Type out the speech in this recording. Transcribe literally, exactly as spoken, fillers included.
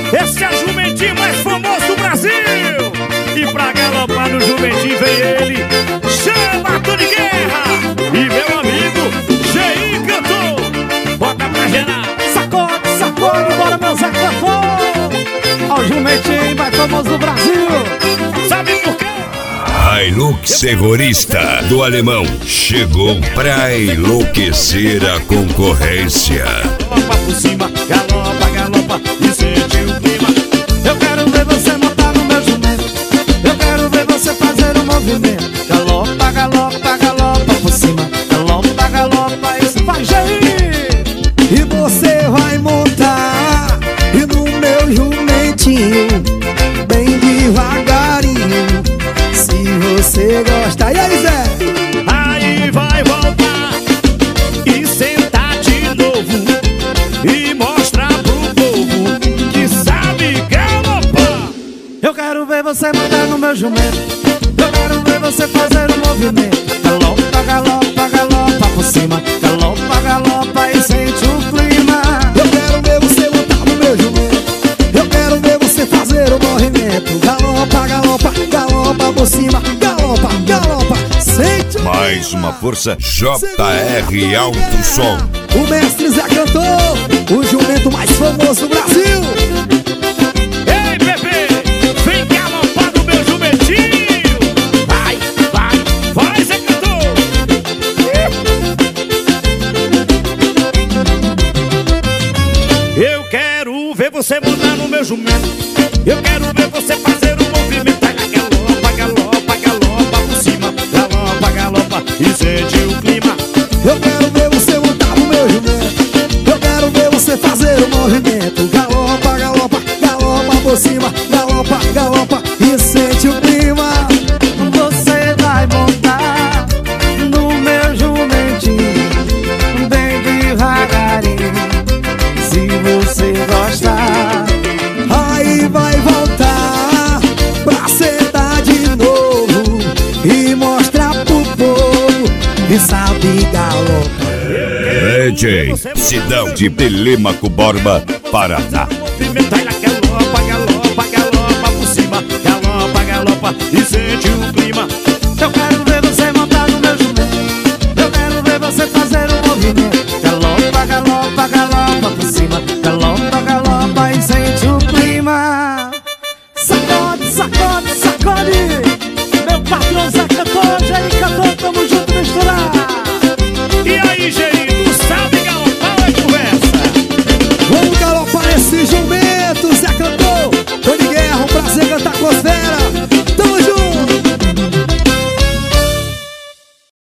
Esse é o jumentinho mais famoso do Brasil. E pra galopar no jumentinho vem ele, chama Tony Guerra. E meu amigo Gei cantou. Bota pra gerar. Sacode, sacode, bora meu Zé Cantor. Ó o jumentinho mais famoso do Brasil. Sabe por quê? Hilux Segurista do Alemão chegou pra enlouquecer a concorrência. Galopa por cima, galopa, galopa e sente o clima. Eu quero ver você montar no meu jumento. Eu quero ver você fazer um movimento. Galopa, galopa, galopa por cima. Galopa, galopa, isso vai gerir. E você vai montar e no meu jumentinho, bem devagarinho, se você gosta. E aí, Zé? Aí vai voltar e sentar de novo e mostrar pro povo que sabe galopar. Eu quero ver você montar no meu jumento. Eu quero ver você fazer um movimento. Galopa, galopa, galopa por cima. Galopa, galopa e sente o clima. Eu quero ver você montar no meu jumento. Eu quero ver você fazer o movimento. Galopa, galopa, galopa por cima. Galopa, galopa, sente. Mais uma força J R Alto Som. O mestre Zé Cantor, o jumento mais famoso do Brasil. Ei, bebê, vem galopar no meu jumentinho. Vai, vai, vai, Zé Cantor. Eu quero ver você montar no meu jumento. Eu quero ver você fazer um movimento. Galopa, galopa, galopa por cima. Galopa, galopa e sente o clima. Eu quero ver você montar no meu jumento. Eu quero ver você fazer o movimento. Galopa, galopa, galopa por cima. Galopa, galopa e sente o clima. Você vai montar no meu jumentinho, bem devagarinho, se você gostar. Aí vai voltar pra sentar de novo e mostrar pro povo que sabe galopar. D J Sidão de Telêmaco Borba, Paraná. Galopa, galopa, galopa por cima. Galopa, galopa e sente o clima. Eu quero ver